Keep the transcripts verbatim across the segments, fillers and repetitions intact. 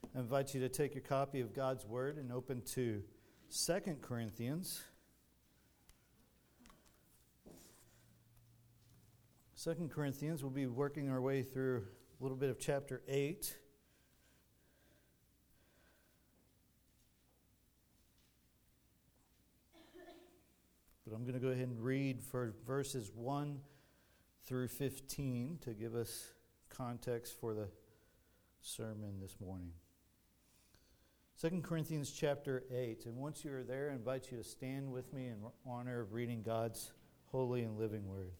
I invite you to take your copy of God's Word and open to Second Corinthians. Second Corinthians, we'll be working our way through a little bit of chapter eight. But I'm going to go ahead and read for verses one through fifteen to give us context for the sermon this morning. Second Corinthians chapter eight. And once you are there, I invite you to stand with me in honor of reading God's holy and living word.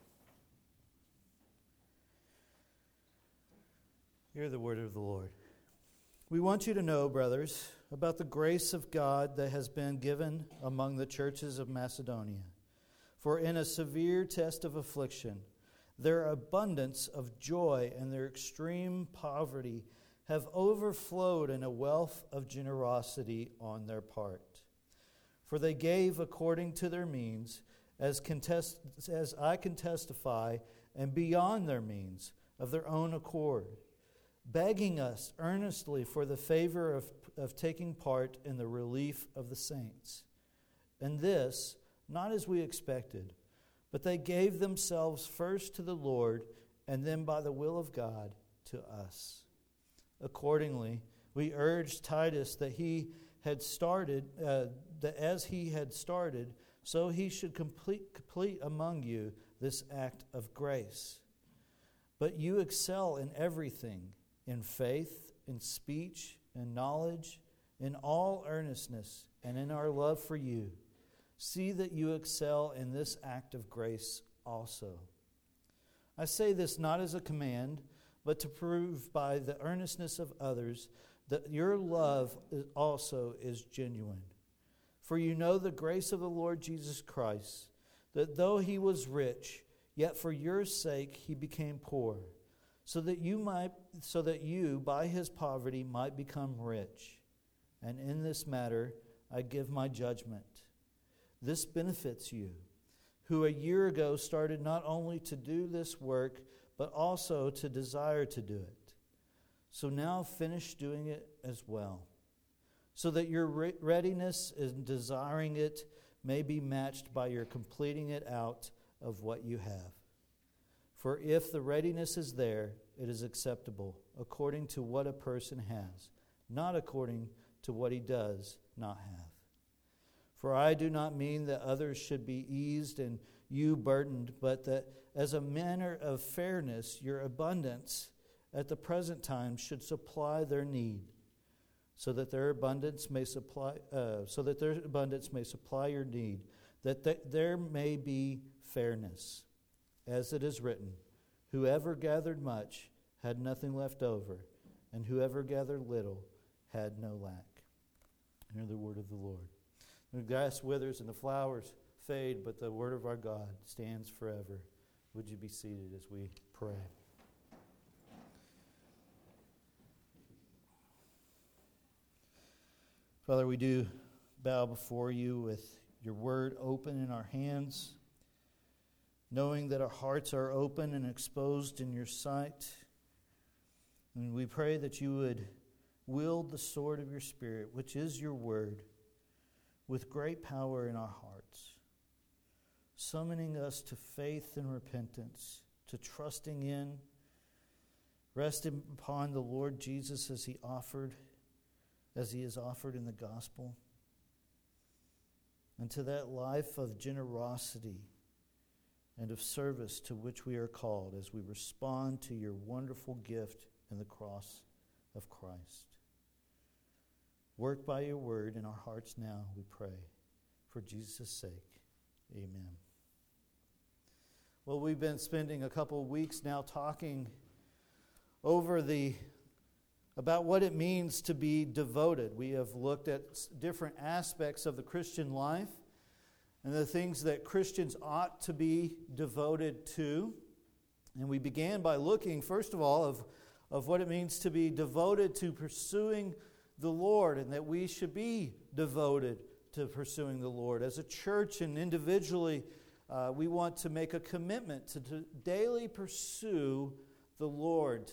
Hear the word of the Lord. We want you to know, brothers, about the grace of God that has been given among the churches of Macedonia. For in a severe test of affliction, their abundance of joy and their extreme poverty have overflowed in a wealth of generosity on their part. For they gave according to their means, as, contest, as I can testify, and beyond their means, of their own accord, begging us earnestly for the favor of, of taking part in the relief of the saints. And this, not as we expected, but they gave themselves first to the Lord, and then by the will of God to us. Accordingly, we urged Titus that he had started, uh, that as he had started, so he should complete, complete among you this act of grace. But you excel in everything, in faith, in speech, in knowledge, in all earnestness, and in our love for you. See that you excel in this act of grace also. I say this not as a command, but to prove by the earnestness of others that your love also is genuine. For you know the grace of the Lord Jesus Christ, that though he was rich, yet for your sake he became poor, so that you might, so that you by his poverty might become rich. And in this matter I give my judgment. This benefits you, who a year ago started not only to do this work, but also to desire to do it. So now finish doing it as well, so that your re- readiness in desiring it may be matched by your completing it out of what you have. For if the readiness is there, it is acceptable, according to what a person has, not according to what he does not have. For I do not mean that others should be eased and you burdened, but that as a manner of fairness, your abundance at the present time should supply their need, so that their abundance may supply, uh, so that their abundance may supply your need, that th- there may be fairness, as it is written, whoever gathered much had nothing left over, and whoever gathered little had no lack. Hear the word of the Lord. The grass withers and the flowers fade, but the word of our God stands forever. Would you be seated as we pray? Father, we do bow before you with your word open in our hands, knowing that our hearts are open and exposed in your sight. And we pray that you would wield the sword of your Spirit, which is your word, with great power in our hearts, summoning us to faith and repentance, to trusting in, resting upon the Lord Jesus as he offered, as he is offered in the gospel, and to that life of generosity and of service to which we are called as we respond to your wonderful gift in the cross of Christ. Work by your word in our hearts now, we pray, for Jesus' sake. Amen. Well, we've been spending a couple of weeks now talking over the about what it means to be devoted. We have looked at different aspects of the Christian life and the things that Christians ought to be devoted to. And we began by looking, first of all, of, of what it means to be devoted to pursuing the Lord, and that we should be devoted to pursuing the Lord. As a church and individually, uh, we want to make a commitment to, to daily pursue the Lord, to,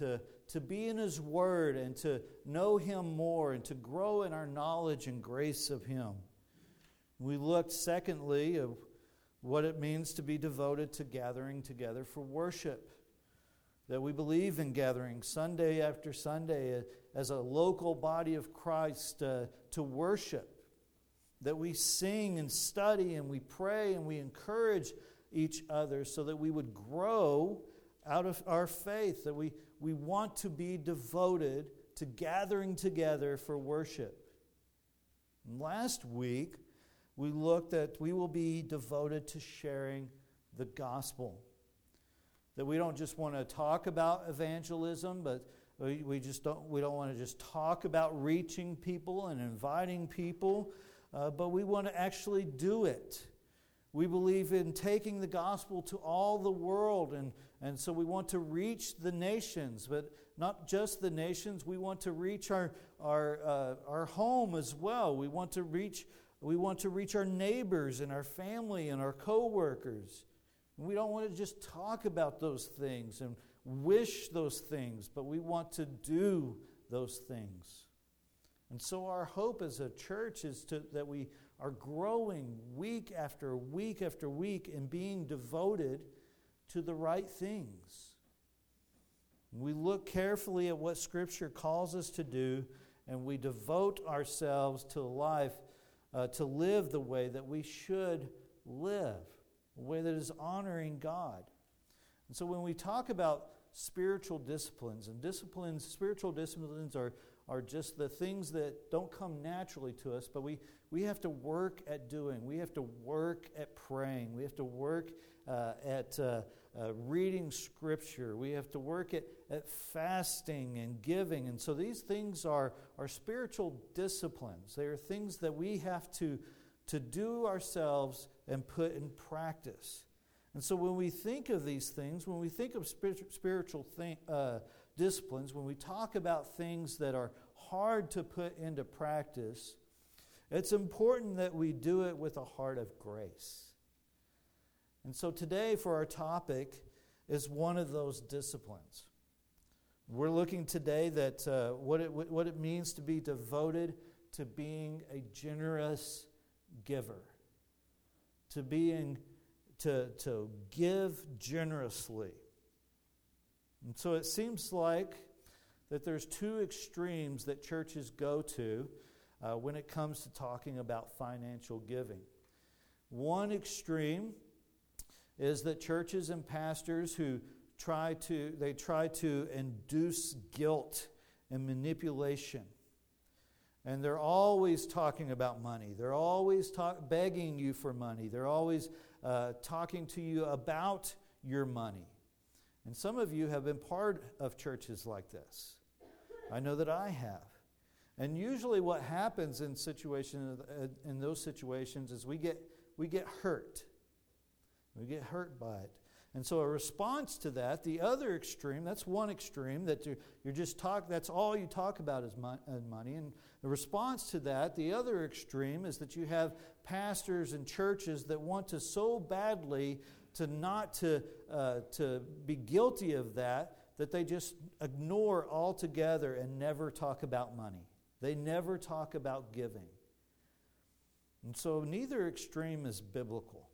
to be in His Word and to know Him more and to grow in our knowledge and grace of Him. We looked, secondly, of what it means to be devoted to gathering together for worship. That we believe in gathering Sunday after Sunday as a local body of Christ uh, to worship. That we sing and study and we pray and we encourage each other so that we would grow out of our faith. That we, we want to be devoted to gathering together for worship. And last week, we looked at we will be devoted to sharing the gospel. That we don't just want to talk about evangelism, but we, we just don't we don't want to just talk about reaching people and inviting people, uh, but we want to actually do it. We believe in taking the gospel to all the world, and, and so we want to reach the nations, but not just the nations. We want to reach our our uh, our home as well. We want to reach we want to reach our neighbors and our family and our co-workers. We don't want to just talk about those things and wish those things, but we want to do those things. And so our hope as a church is to, that we are growing week after week after week in being devoted to the right things. We look carefully at what Scripture calls us to do, and we devote ourselves to life, uh, to live the way that we should live. A way that is honoring God. And so when we talk about spiritual disciplines, and disciplines, spiritual disciplines are, are just the things that don't come naturally to us, but we, we have to work at doing. We have to work at praying. We have to work uh, at uh, uh, reading Scripture. We have to work at, at fasting and giving. And so these things are, are spiritual disciplines. They are things that we have to, to do ourselves and put in practice. And so when we think of these things, when we think of spiritual thing, uh, disciplines, when we talk about things that are hard to put into practice, it's important that we do it with a heart of grace. And so today for our topic is one of those disciplines. We're looking today at uh, what it what it means to be devoted to being a generous giver. To being, to, to give generously. And so it seems like that there's two extremes that churches go to uh, when it comes to talking about financial giving. One extreme is that churches and pastors who try to, they try to induce guilt and manipulation. And they're always talking about money. They're always talk, begging you for money. They're always uh, talking to you about your money. And some of you have been part of churches like this. I know that I have. And usually what happens in situations, in those situations is we get we get hurt. We get hurt by it. And so a response to that, the other extreme, that's one extreme, that you're, you're just talk, that's all you talk about is mon- uh, money. And the response to that, the other extreme, is that you have pastors and churches that want to so badly to not to, uh, to be guilty of that, that they just ignore altogether and never talk about money. They never talk about giving. And so neither extreme is biblical.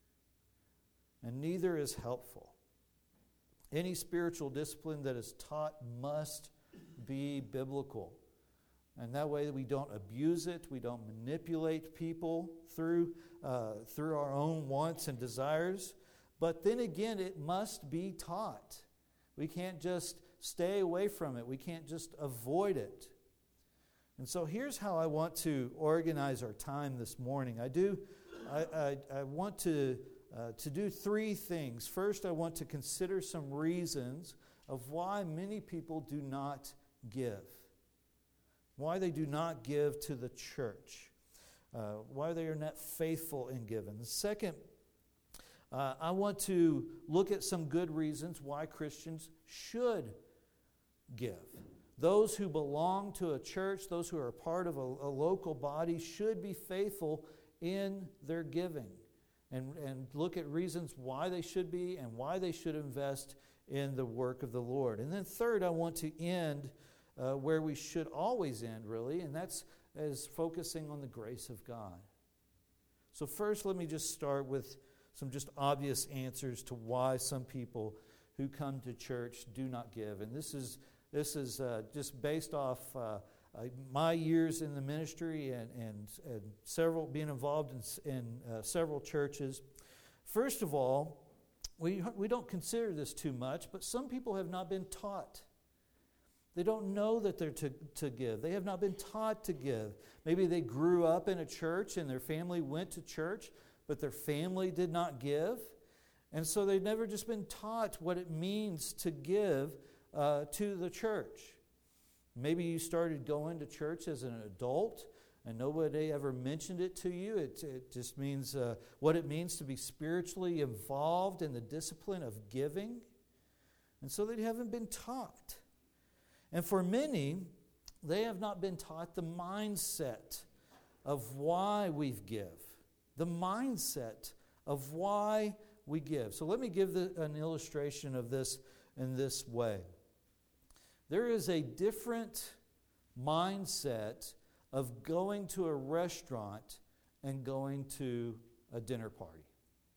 And neither is helpful. Any spiritual discipline that is taught must be biblical. And that way we don't abuse it, we don't manipulate people through, uh, through our own wants and desires. But then again, it must be taught. We can't just stay away from it. We can't just avoid it. And so here's how I want to organize our time this morning. I do, I, I, I want to... Uh, to do three things. First, I want to consider some reasons of why many people do not give. Why they do not give to the church. Uh, why they are not faithful in giving. Second, uh, I want to look at some good reasons why Christians should give. Those who belong to a church, those who are a part of a, a local body, should be faithful in their giving. And, and look at reasons why they should be and why they should invest in the work of the Lord. And then third, I want to end uh, where we should always end, really, and that's as focusing on the grace of God. So first, let me just start with some just obvious answers to why some people who come to church do not give. And this is this is uh, just based off uh, uh, my years in the ministry and, and, and several being involved in, in uh, several churches. First of all, we we don't consider this too much, but some people have not been taught. They don't know that they're to, to give. They have not been taught to give. Maybe they grew up in a church and their family went to church, but their family did not give. And so they've never just been taught what it means to give uh, to the church. Maybe you started going to church as an adult and nobody ever mentioned it to you. It, it just means uh, what it means to be spiritually involved in the discipline of giving. And so they haven't been taught. And for many, they have not been taught the mindset of why we give. The mindset of why we give. So let me give the, an illustration of this in this way. There is a different mindset of going to a restaurant and going to a dinner party.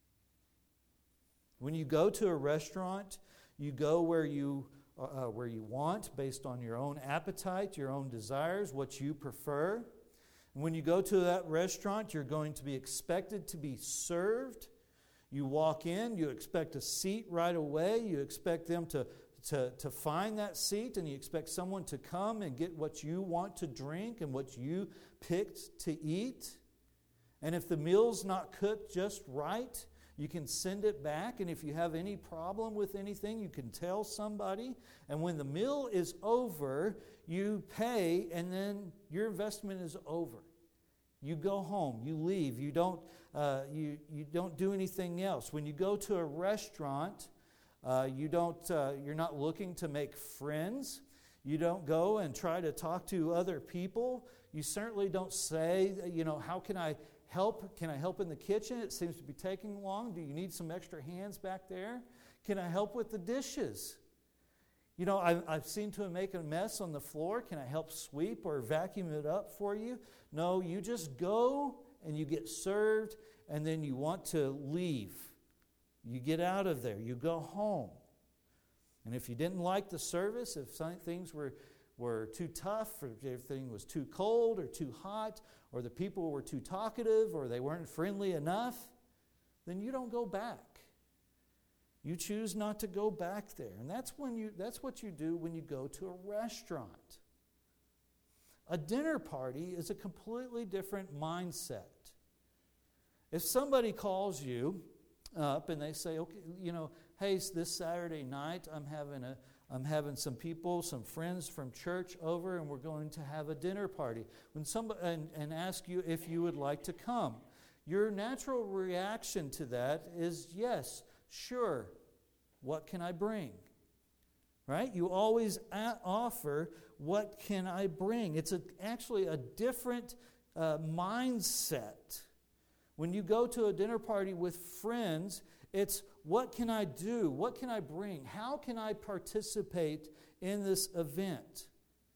When you go to a restaurant, you go where you uh, where you want, based on your own appetite, your own desires, what you prefer. And when you go to that restaurant, you're going to be expected to be served. You walk in, you expect a seat right away. You expect them to, to, to find that seat, and you expect someone to come and get what you want to drink and what you picked to eat. And if the meal's not cooked just right, you can send it back. And if you have any problem with anything, you can tell somebody. And when the meal is over, you pay, and then your investment is over. You go home, you leave, you don't, uh, you, you don't do anything else. When you go to a restaurant, uh, you don't, uh, you're not looking to make friends. You don't go and try to talk to other people. You certainly don't say, you know, how can I help? Can I help in the kitchen? It seems to be taking long. Do you need some extra hands back there? Can I help with the dishes? You know, I've, I've seen to make a mess on the floor. Can I help sweep or vacuum it up for you? No, you just go and you get served, and then you want to leave. You get out of there. You go home. And if you didn't like the service, if some things were, were too tough, or if everything was too cold or too hot, or the people were too talkative, or they weren't friendly enough, then you don't go back. You choose not to go back there. And that's when you that's what you do when you go to a restaurant. A dinner party is a completely different mindset. If somebody calls you up and they say, okay, you know, hey, this Saturday night I'm having a I'm having some people, some friends from church over, and we're going to have a dinner party. When somebody and, and ask you if you would like to come, your natural reaction to that is yes, sure. What can I bring? Right? You always a- offer, what can I bring? It's a, actually a different uh, mindset. When you go to a dinner party with friends, it's what can I do? What can I bring? How can I participate in this event?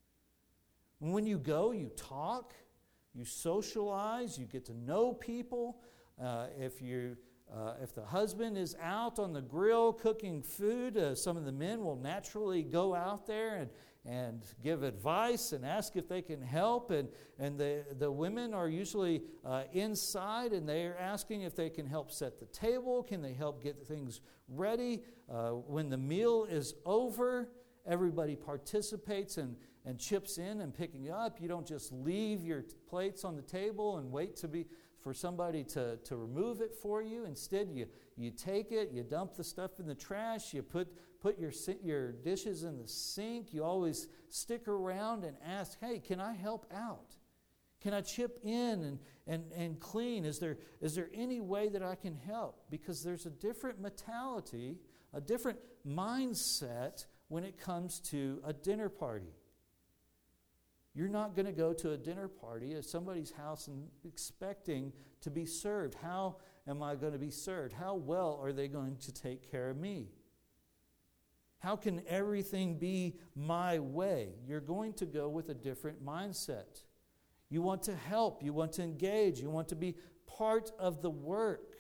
And when you go, you talk, you socialize, you get to know people. Uh, if you Uh, if the husband is out on the grill cooking food, uh, some of the men will naturally go out there and, and give advice and ask if they can help. And, and the, the women are usually uh, inside, and they are asking if they can help set the table. Can they help get things ready? Uh, when the meal is over, everybody participates and, and chips in and picking up. You don't just leave your plates on the table and wait to be... for somebody to, to remove it for you. Instead, you, you take it, you dump the stuff in the trash, you put, put your, your dishes in the sink. You always stick around and ask, hey, can I help out? Can I chip in and, and, and clean? Is there, is there any way that I can help? Because there's a different mentality, a different mindset when it comes to a dinner party. You're not going to go to a dinner party at somebody's house and expecting to be served. How am I going to be served? How well are they going to take care of me? How can everything be my way? You're going to go with a different mindset. You want to help. You want to engage. You want to be part of the work.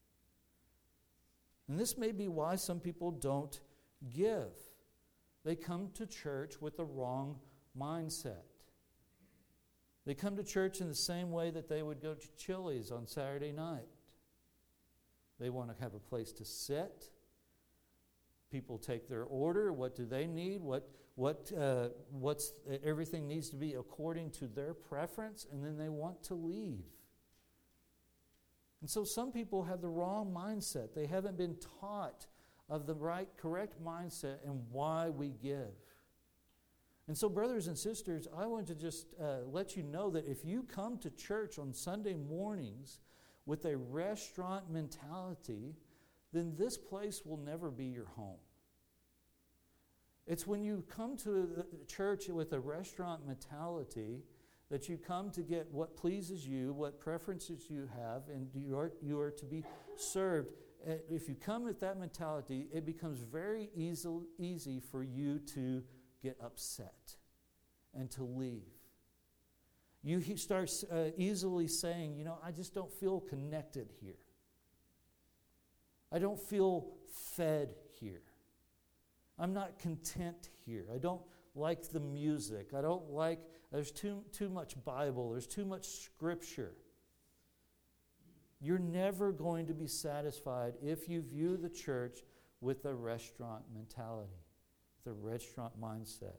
And this may be why some people don't give. They come to church with the wrong mindset. They come to church in the same way that they would go to Chili's on Saturday night. They want to have a place to sit. People take their order. What do they need? What what uh, what's everything needs to be according to their preference, and then they want to leave. And so some people have the wrong mindset. They haven't been taught of the right, correct mindset and why we give. And so, brothers and sisters, I want to just uh, let you know that if you come to church on Sunday mornings with a restaurant mentality, then this place will never be your home. It's when you come to the church with a restaurant mentality that you come to get what pleases you, what preferences you have, and you are, you are to be served. If you come with that mentality, it becomes very easy, easy for you to get upset and to leave. You start uh, easily saying, you know, I just don't feel connected here. I don't feel fed here. I'm not content here. I don't like the music. I don't like, there's too, too much Bible. There's too much Scripture. You're never going to be satisfied if you view the church with a restaurant mentality, with a restaurant mindset.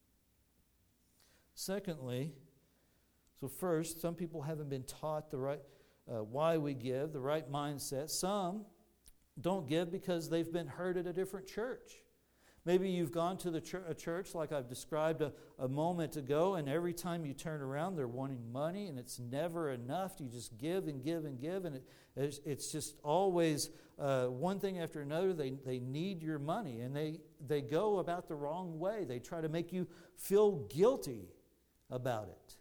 Secondly, so first, some people haven't been taught the right, uh, why we give, the right mindset. Some don't give because they've been hurt at a different church. Maybe you've gone to the ch- a church like I've described a, a moment ago, and every time you turn around, they're wanting money, and it's never enough. You just give and give and give, and it, it's, it's just always uh, one thing after another. They, they need your money, and they, they go about the wrong way. They try to make you feel guilty about it.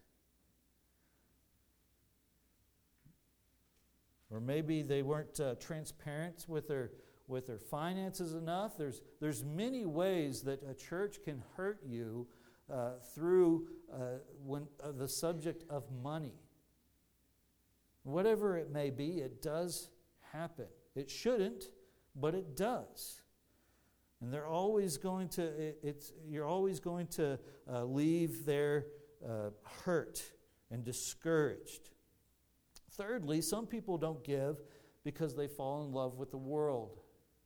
Or maybe they weren't uh, transparent with their with their finances enough. There's there's many ways that a church can hurt you uh, through uh, when uh, the subject of money. Whatever it may be, it does happen. It shouldn't, but it does. And they're always going to. It, it's you're always going to uh, leave there uh, hurt and discouraged. Thirdly, some people don't give because they fall in love with the world.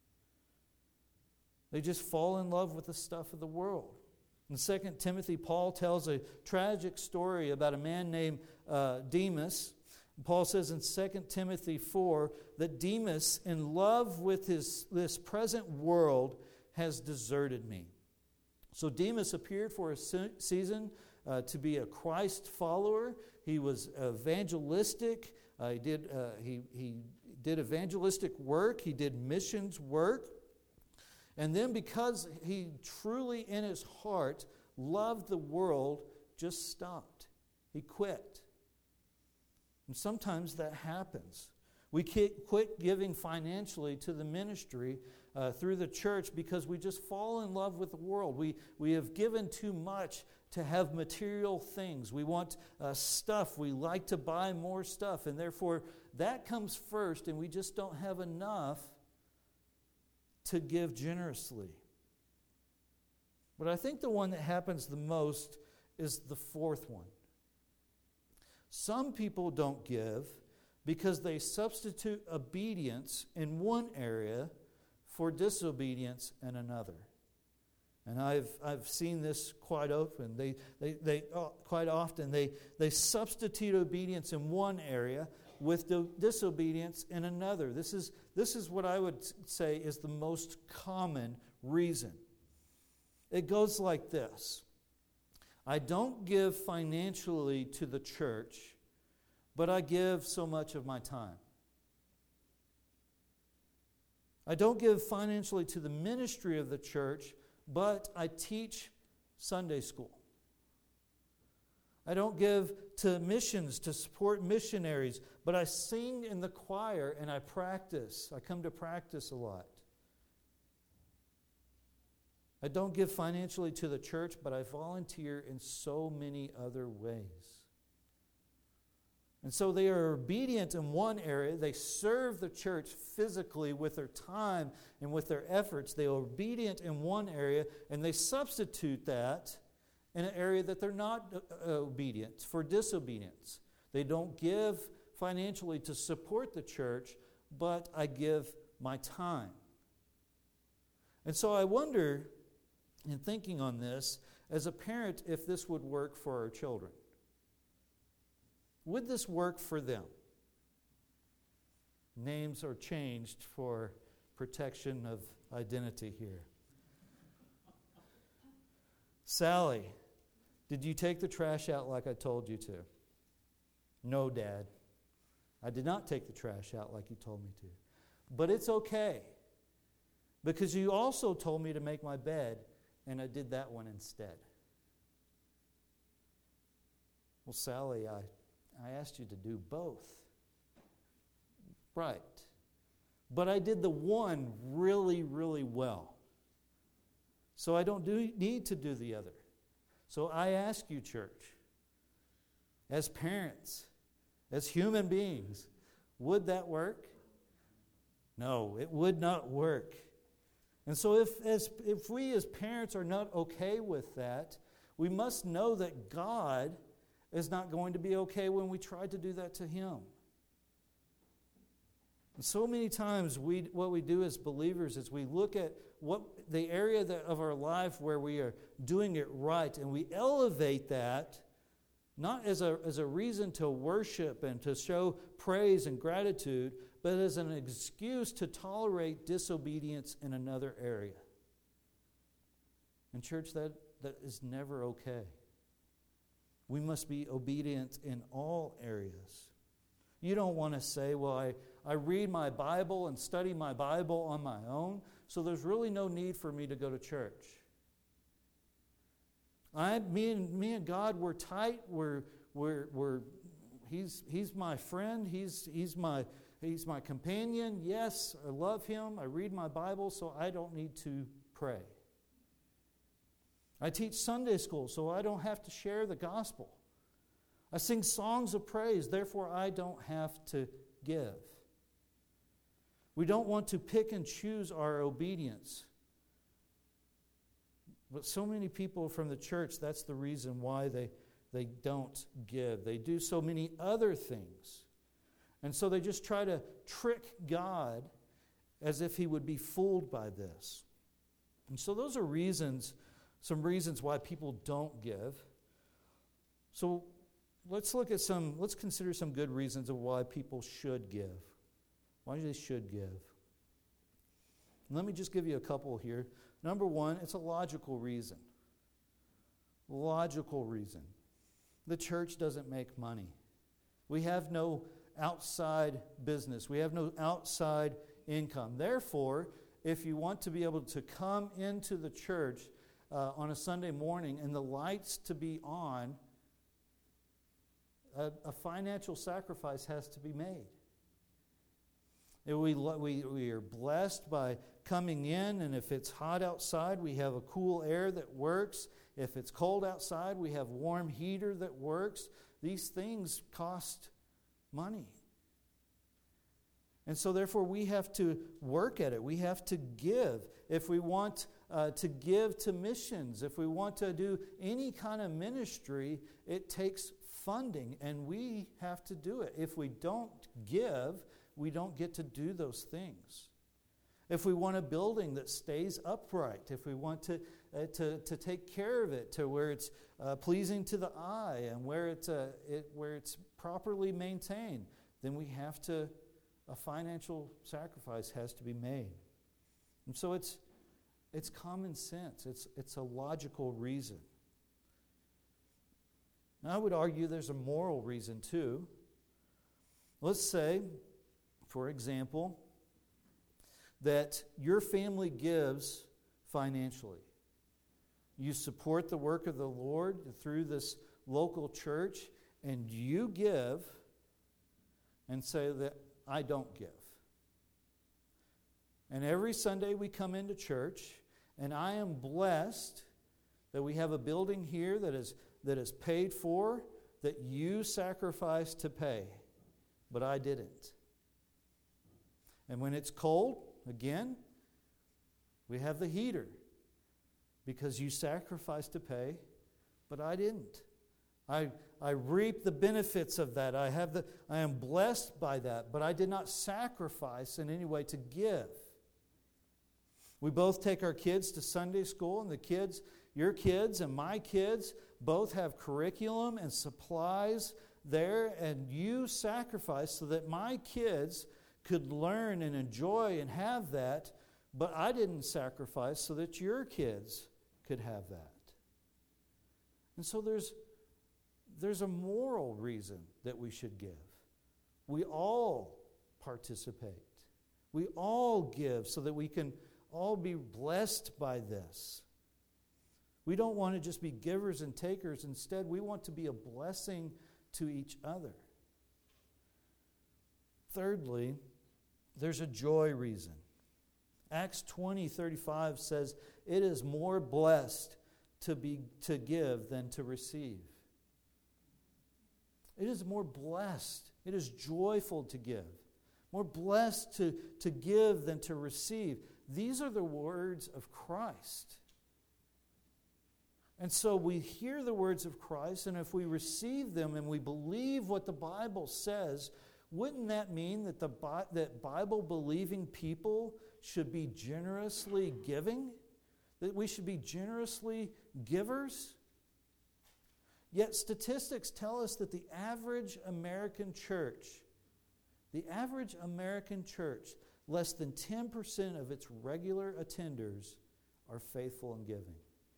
They just fall in love with the stuff of the world. In Second Timothy, Paul tells a tragic story about a man named uh, Demas. Paul says in Second Timothy four that Demas, in love with his this present world, has deserted me. So Demas appeared for a se- season uh, to be a Christ follower. He was evangelistic. Uh, he did uh, he he did evangelistic work. He did missions work. And then because he truly in his heart loved the world, just stopped. He quit. And sometimes that happens. We quit giving financially to the ministry uh, through the church because we just fall in love with the world. We, we have given too much to have material things. We want uh, stuff. We like to buy more stuff. And therefore, that comes first, and we just don't have enough to give generously. But I think the one that happens the most is the fourth one. Some people don't give because they substitute obedience in one area for disobedience in another. And I've I've seen this quite often. They they they uh, quite often they they substitute obedience in one area with the disobedience in another. This is this is what I would say is the most common reason. It goes like this. I don't give financially to the church, but I give so much of my time. I don't give financially to the ministry of the church, but I teach Sunday school. I don't give to missions to support missionaries, but I sing in the choir and I practice. I come to practice a lot. I don't give financially to the church, but I volunteer in so many other ways. And so they are obedient in one area. They serve the church physically with their time and with their efforts. They are obedient in one area, and they substitute that in an area that they're not uh, obedient, for disobedience. They don't give financially to support the church, but I give my time. And so I wonder, in thinking on this, as a parent, if this would work for our children. Would this work for them? Names are changed for protection of identity here. Sally, did you take the trash out like I told you to? No, Dad. I did not take the trash out like you told me to. But it's okay, because you also told me to make my bed, and I did that one instead. Well, Sally, I, I asked you to do both. Right. But I did the one really, really well. So I don't do, need to do the other. So I ask you, church, as parents, as human beings, would that work? No, it would not work. And so if, as, if we as parents are not okay with that, we must know that God is not going to be okay when we try to do that to Him. And so many times we, what we do as believers is we look at what the area that, of our life where we are doing it right, and we elevate that not as a, as a reason to worship and to show praise and gratitude, but as an excuse to tolerate disobedience in another area. And church, that, that is never okay. We must be obedient in all areas. You don't want to say, well, I, I read my Bible and study my Bible on my own, so there's really no need for me to go to church. I, me and me and God, we're tight. We're, we're, we're. He's, he's my friend. He's, he's my, he's my companion. Yes, I love Him. I read my Bible, so I don't need to pray. I teach Sunday school, so I don't have to share the gospel. I sing songs of praise, therefore I don't have to give. We don't want to pick and choose our obedience. But so many people from the church, that's the reason why they, they don't give. They do so many other things. And so they just try to trick God as if He would be fooled by this. And so those are reasons, some reasons why people don't give. So let's look at some, let's consider some good reasons of why people should give. Why they should give. Let me just give you a couple here. Number one, it's a logical reason. Logical reason. The church doesn't make money. We have no outside business. We have no outside income. Therefore, if you want to be able to come into the church uh, on a Sunday morning and the lights to be on, a, a financial sacrifice has to be made. We, we, we are blessed by coming in, and if it's hot outside, we have a cool air that works. If it's cold outside, we have warm heater that works. These things cost money. And so therefore we have to work at it. We have to give. If we want uh, to give to missions, if we want to do any kind of ministry, it takes funding, and we have to do it. If we don't give, we don't get to do those things. If we want a building that stays upright, if we want to uh, to, to take care of it to where it's uh, pleasing to the eye and where it, uh, it where it's properly maintained, then we have to, a financial sacrifice has to be made. And so it's it's common sense. It's it's a logical reason. Now, I would argue there's a moral reason too. Let's say, for example, that your family gives financially. You support the work of the Lord through this local church, and you give and say that I don't give. And every Sunday we come into church, And I am blessed that we have a building here that is, that is paid for, that you sacrificed to pay, but I didn't. And when it's cold, again, we have the heater because you sacrificed to pay, but I didn't. I, I reap the benefits of that. I have the I am blessed by that, but I did not sacrifice in any way to give. We both take our kids to Sunday school, and the kids, your kids and my kids, both have curriculum and supplies there, and you sacrifice so that my kids could learn and enjoy and have that, but I didn't sacrifice so that your kids could have that. And so there's there's a moral reason that we should give. We all participate. We all give so that we can all be blessed by this. We don't want to just be givers and takers. Instead, we want to be a blessing to each other. Thirdly, there's a joy reason. Acts twenty thirty-five says, "It is more blessed to be to give than to receive." It is more blessed. It is joyful to give. More blessed to, to give than to receive. These are the words of Christ. And so we hear the words of Christ, and if we receive them and we believe what the Bible says, wouldn't that mean that the that Bible-believing people should be generously giving? That we should be generously givers? Yet statistics tell us that the average American church, the average American church, less than ten percent of its regular attenders are faithful in giving.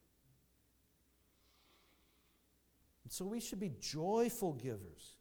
And so we should be joyful givers.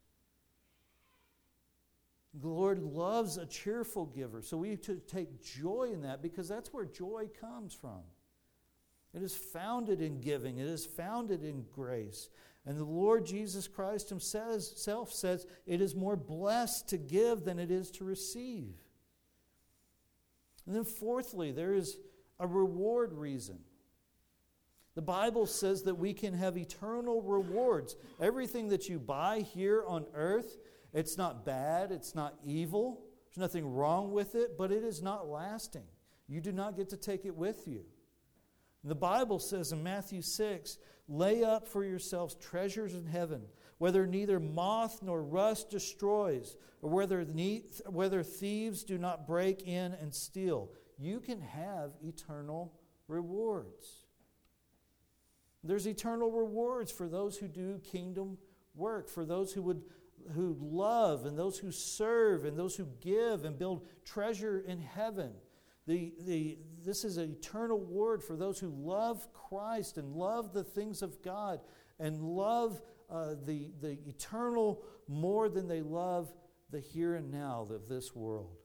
The Lord loves a cheerful giver. So we should take joy in that because that's where joy comes from. It is founded in giving. It is founded in grace. And the Lord Jesus Christ himself says it is more blessed to give than it is to receive. And then fourthly, there is a reward reason. The Bible says that we can have eternal rewards. Everything that you buy here on earth, it's not bad, it's not evil, there's nothing wrong with it, but it is not lasting. You do not get to take it with you. The Bible says in Matthew six, "Lay up for yourselves treasures in heaven, whether neither moth nor rust destroys, or whether, ne- whether thieves do not break in and steal." You can have eternal rewards. There's eternal rewards for those who do kingdom work, for those who would who love and those who serve and those who give and build treasure in heaven. The, the, this is an eternal reward for those who love Christ and love the things of God and love uh, the, the eternal more than they love the here and now of this world.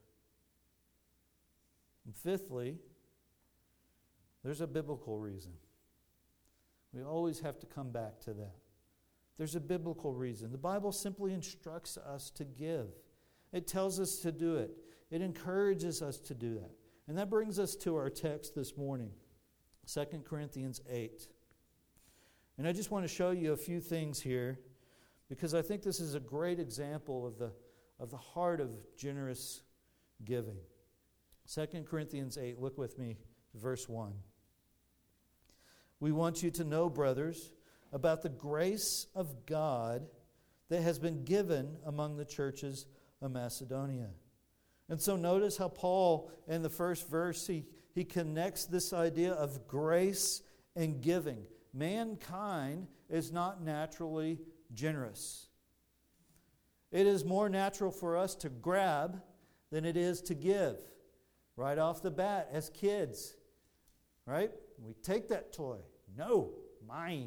And fifthly, there's a biblical reason. We always have to come back to that. There's a biblical reason. The Bible simply instructs us to give. It tells us to do it. It encourages us to do that. And that brings us to our text this morning, Second Corinthians eight. And I just want to show you a few things here because I think this is a great example of the, of the heart of generous giving. Second Corinthians eight, look with me, verse one. "We want you to know, brothers, about the grace of God that has been given among the churches of Macedonia." And so notice how Paul, in the first verse, he, he connects this idea of grace and giving. Mankind is not naturally generous. It is more natural for us to grab than it is to give. Right off the bat, as kids, right? We take that toy. No, mine.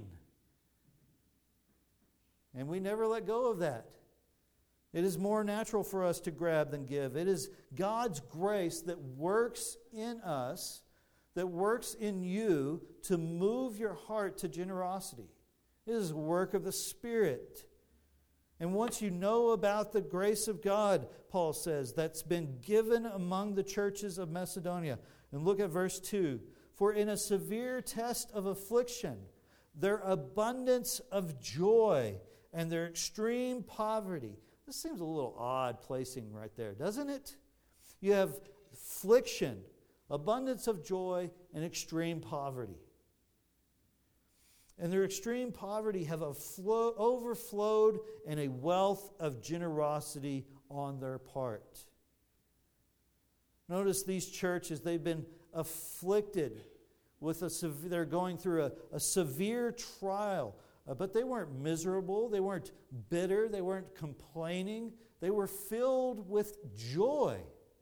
And we never let go of that. It is more natural for us to grab than give. It is God's grace that works in us, that works in you to move your heart to generosity. It is a work of the Spirit. And once you know about the grace of God, Paul says, that's been given among the churches of Macedonia. And look at verse two. For in a severe test of affliction, their abundance of joy and their extreme poverty. This seems a little odd placing right there, doesn't it? You have affliction, abundance of joy, and extreme poverty. And their extreme poverty have a flow, overflowed in a wealth of generosity on their part. Notice these churches, they've been afflicted with a severe, they're going through a, a severe trial. Uh, but they weren't miserable, they weren't bitter, they weren't complaining. They were filled with joy.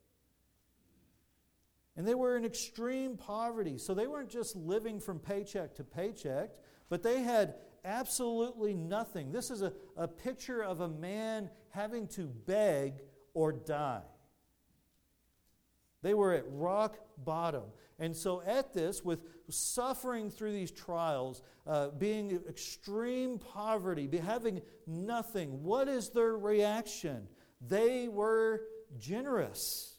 And they were in extreme poverty. So they weren't just living from paycheck to paycheck, but they had absolutely nothing. This is a, a picture of a man having to beg or die. They were at rock bottom. And so at this, with suffering through these trials, uh, being extreme poverty, be having nothing, what is their reaction? They were generous.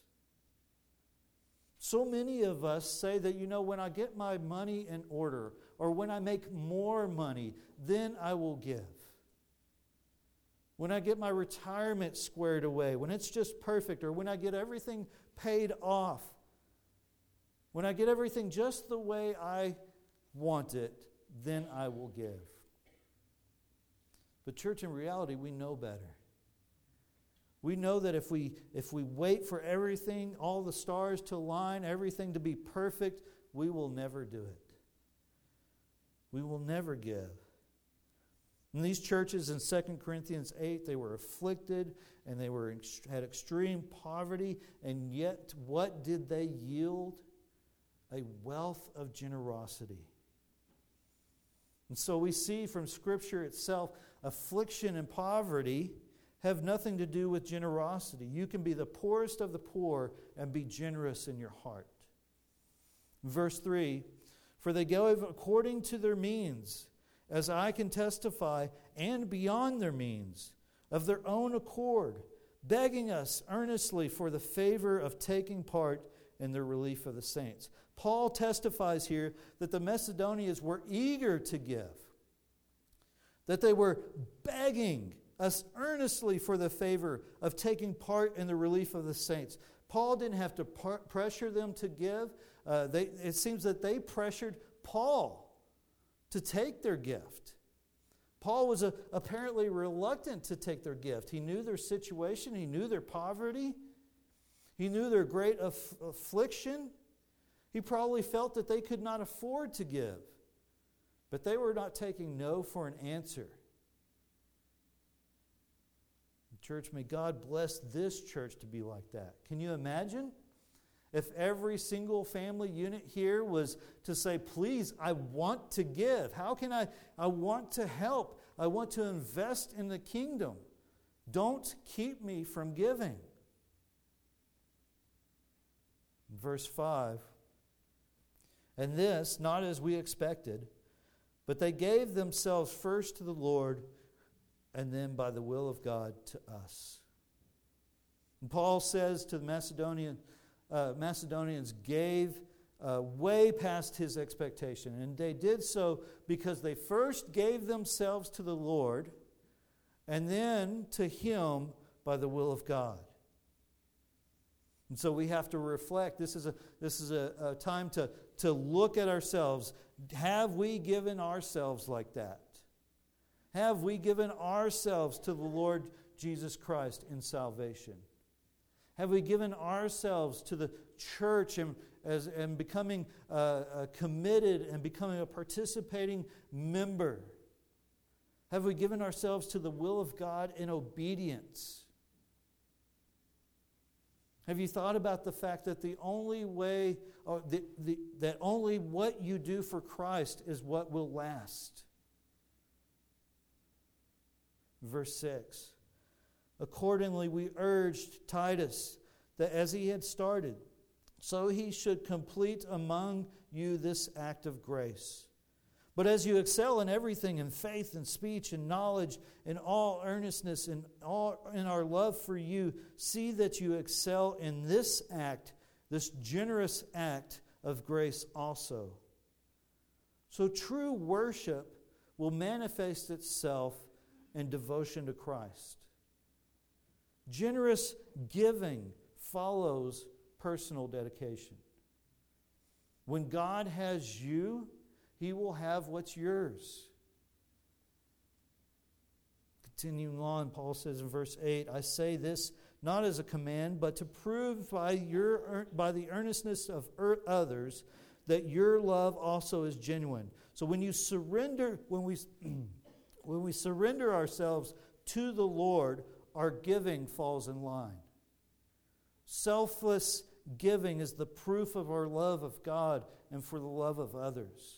So many of us say that, you know, when I get my money in order, or when I make more money, then I will give. When I get my retirement squared away, when it's just perfect, or when I get everything paid off, when I get everything just the way I want it, then I will give. But church, in reality, we know better. We know that if we if we wait for everything, all the stars to align, everything to be perfect, we will never do it. We will never give. In these churches in Second Corinthians eight, they were afflicted and they were had extreme poverty, and yet what did they yield? A wealth of generosity. And so we see from Scripture itself, affliction and poverty have nothing to do with generosity. You can be the poorest of the poor and be generous in your heart. Verse three, for they gave according to their means, as I can testify, and beyond their means, of their own accord, begging us earnestly for the favor of taking part in the relief of the saints. Paul testifies here that the Macedonians were eager to give, that they were begging us earnestly for the favor of taking part in the relief of the saints. Paul didn't have to par- pressure them to give. Uh, they, it seems that they pressured Paul to take their gift. Paul was a, apparently reluctant to take their gift. He knew their situation. He knew their poverty. He knew their great aff- affliction. He probably felt that they could not afford to give. But they were not taking no for an answer. Church, may God bless this church to be like that. Can you imagine if every single family unit here was to say, please, I want to give. How can I? I want to help. I want to invest in the kingdom. Don't keep me from giving. Verse five, and this, not as we expected, but they gave themselves first to the Lord, and then by the will of God to us. And Paul says to the Macedonian, uh, Macedonians gave uh, way past his expectation. And they did so because they first gave themselves to the Lord and then to Him by the will of God. And so we have to reflect. This is a this is a, a time to, to look at ourselves. Have we given ourselves like that? Have we given ourselves to the Lord Jesus Christ in salvation? Have we given ourselves to the church and, as, and becoming uh, uh, committed and becoming a participating member? Have we given ourselves to the will of God in obedience? Have you thought about the fact that the only way, or the, the, that only what you do for Christ is what will last? Verse six, accordingly we urged Titus that as he had started, so he should complete among you this act of grace. But as you excel in everything, in faith and speech and knowledge, in all earnestness, in all in our love for you, see that you excel in this act, this generous act of grace also. So true worship will manifest itself in devotion to Christ. Generous giving follows personal dedication. When God has you, He will have what's yours. Continuing on, Paul says in verse eight, I say this not as a command, but to prove by your by the earnestness of others that your love also is genuine. So when you surrender, when we when we surrender ourselves to the Lord, our giving falls in line. Selfless giving is the proof of our love of God and for the love of others.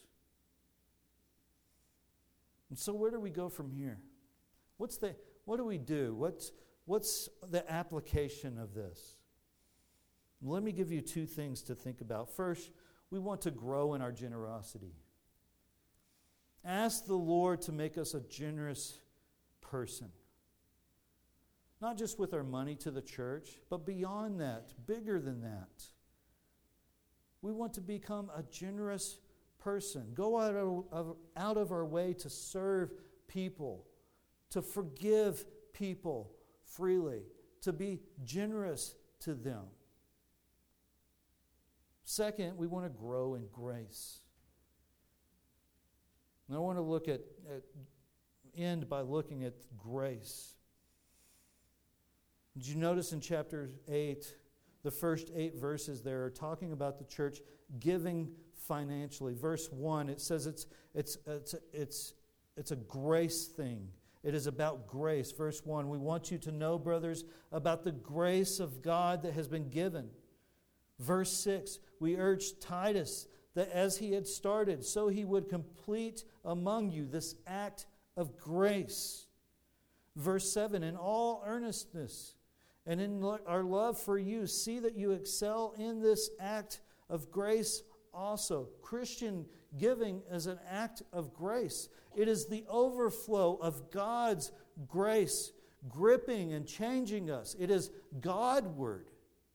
And so where do we go from here? What's the what do we do? What's what's the application of this? Let me give you two things to think about. First, we want to grow in our generosity. Ask the Lord to make us a generous person. Not just with our money to the church, but beyond that, bigger than that. We want to become a generous person. Go out of, of, out of our way to serve people, to forgive people freely, to be generous to them. Second, we want to grow in grace. And I want to look at, at end by looking at grace. Did you notice in chapter eight, the first eight verses there are talking about the church giving financially. Verse one, it says it's it's it's it's it's a grace thing. It is about grace. Verse one, we want you to know, brothers, about the grace of God that has been given. Verse six, we urge Titus that as he had started, so he would complete among you this act of grace. Verse seven, in all earnestness and in our love for you, see that you excel in this act of grace also. Christian giving is an act of grace. It is the overflow of God's grace gripping and changing us. It is Godward.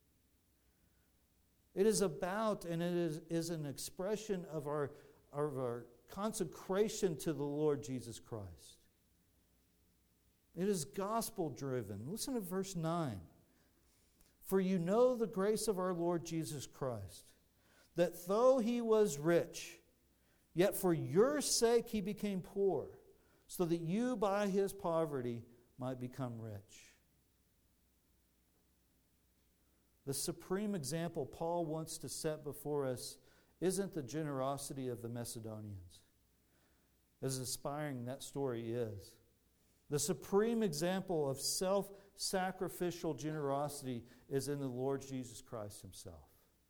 It is about and it is, is an expression of our, of our consecration to the Lord Jesus Christ. It is gospel-driven. Listen to verse nine. For you know the grace of our Lord Jesus Christ, that though He was rich, yet for your sake He became poor, so that you by His poverty might become rich. The supreme example Paul wants to set before us isn't the generosity of the Macedonians, as inspiring that story is. The supreme example of self-sacrificial generosity is in the Lord Jesus Christ Himself.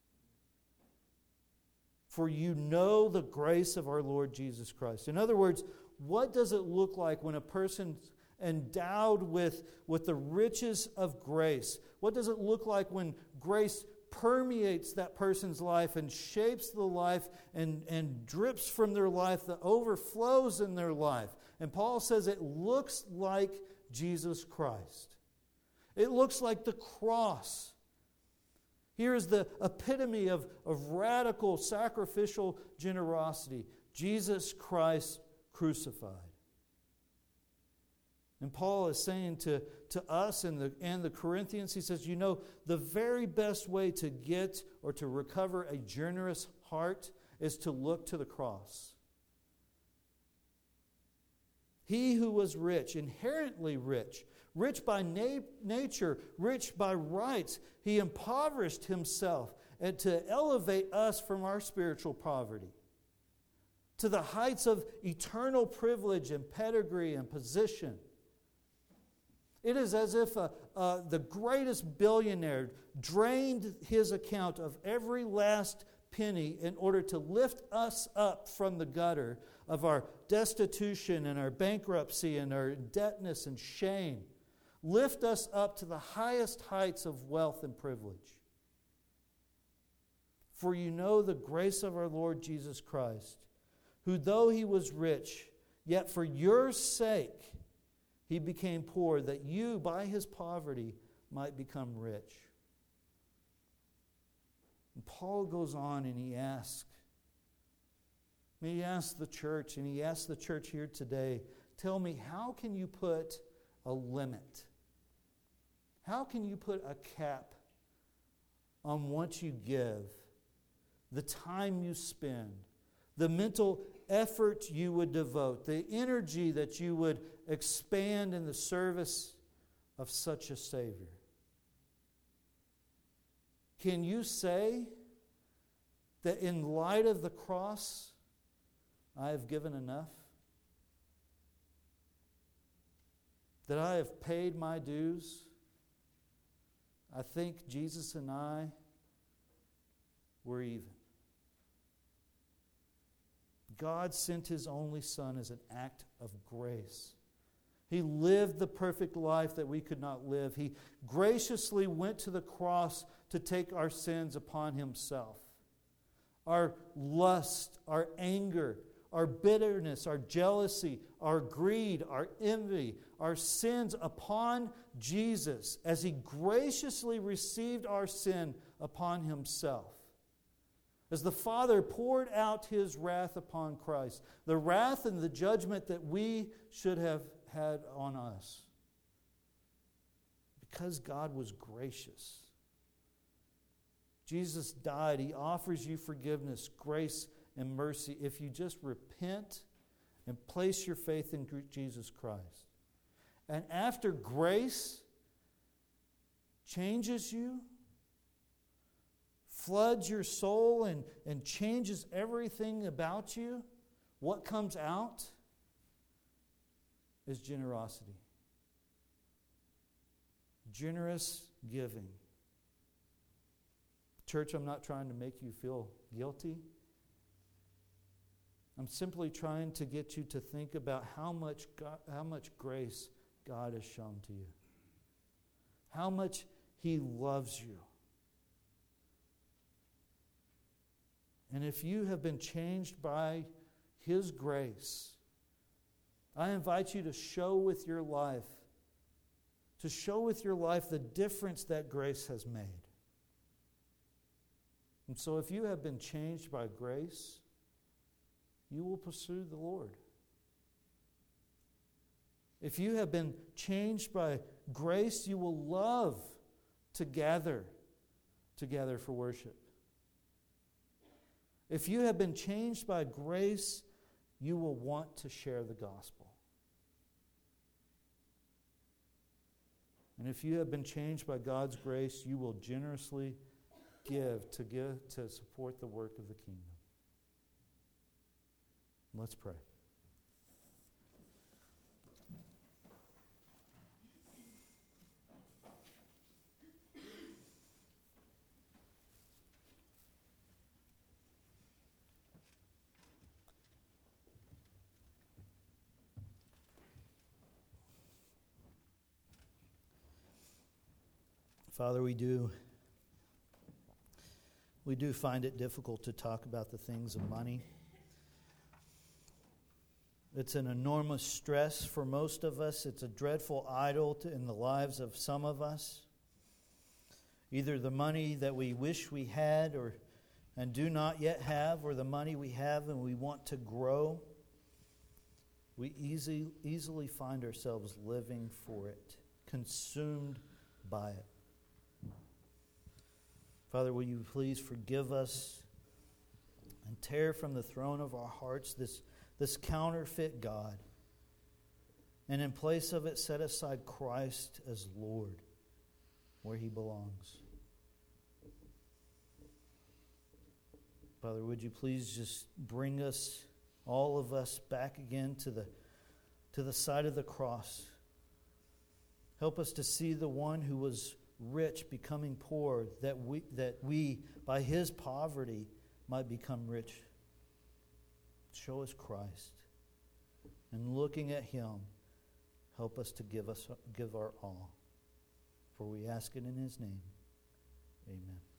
For you know the grace of our Lord Jesus Christ. In other words, what does it look like when a person endowed with, with the riches of grace? What does it look like when grace permeates that person's life and shapes the life and, and drips from their life, that overflows in their life? And Paul says it looks like Jesus Christ. It looks like the cross. Here is the epitome of, of radical sacrificial generosity. Jesus Christ crucified. And Paul is saying to, to us and the, and the Corinthians, he says, you know, the very best way to get or to recover a generous heart is to look to the cross. He who was rich, inherently rich, rich by na- nature, rich by rights, He impoverished Himself and to elevate us from our spiritual poverty to the heights of eternal privilege and pedigree and position. It is as if uh, uh, the greatest billionaire drained his account of every last penny in order to lift us up from the gutter of our destitution and our bankruptcy and our indebtedness and shame. Lift us up to the highest heights of wealth and privilege. For you know the grace of our Lord Jesus Christ, who though He was rich, yet for your sake He became poor, that you by His poverty might become rich. And Paul goes on and he asks, he asks the church, and he asks the church here today, tell me, how can you put a limit? How can you put a cap on what you give, the time you spend, the mental effort you would devote, the energy that you would expand in the service of such a Savior? Can you say that in light of the cross, I have given enough? That I have paid my dues? I think Jesus and I were even. God sent His only Son as an act of grace. He lived the perfect life that we could not live. He graciously went to the cross to take our sins upon Himself. Our lust, our anger, our bitterness, our jealousy, our greed, our envy, our sins upon Jesus as He graciously received our sin upon Himself. As the Father poured out His wrath upon Christ, the wrath and the judgment that we should have had on us. Because God was gracious. Jesus died. He offers you forgiveness, grace, and mercy if you just repent and place your faith in Jesus Christ. And after grace changes you, floods your soul and, and changes everything about you, what comes out is generosity. Generous giving. Church, I'm not trying to make you feel guilty. I'm simply trying to get you to think about how much God, how much grace God has shown to you. How much He loves you. And if you have been changed by His grace, I invite you to show with your life, to show with your life the difference that grace has made. And so if you have been changed by grace, you will pursue the Lord. If you have been changed by grace, you will love to gather together for worship. If you have been changed by grace, you will want to share the gospel. And if you have been changed by God's grace, you will generously give to give to support the work of the kingdom. Let's pray. Father, we do we do find it difficult to talk about the things of money. It's an enormous stress for most of us. It's a dreadful idol to, in the lives of some of us. Either the money that we wish we had or and do not yet have, or the money we have and we want to grow. We easy, easily find ourselves living for it, consumed by it. Father, will you please forgive us and tear from the throne of our hearts this, this counterfeit God, and in place of it set aside Christ as Lord where He belongs. Father, would you please just bring us, all of us, back again to the, to the side of the cross. Help us to see the one who was rich becoming poor, that we, that we, by His poverty, might become rich. Show us Christ. And looking at Him, help us to give us give our all. For we ask it in His name. Amen.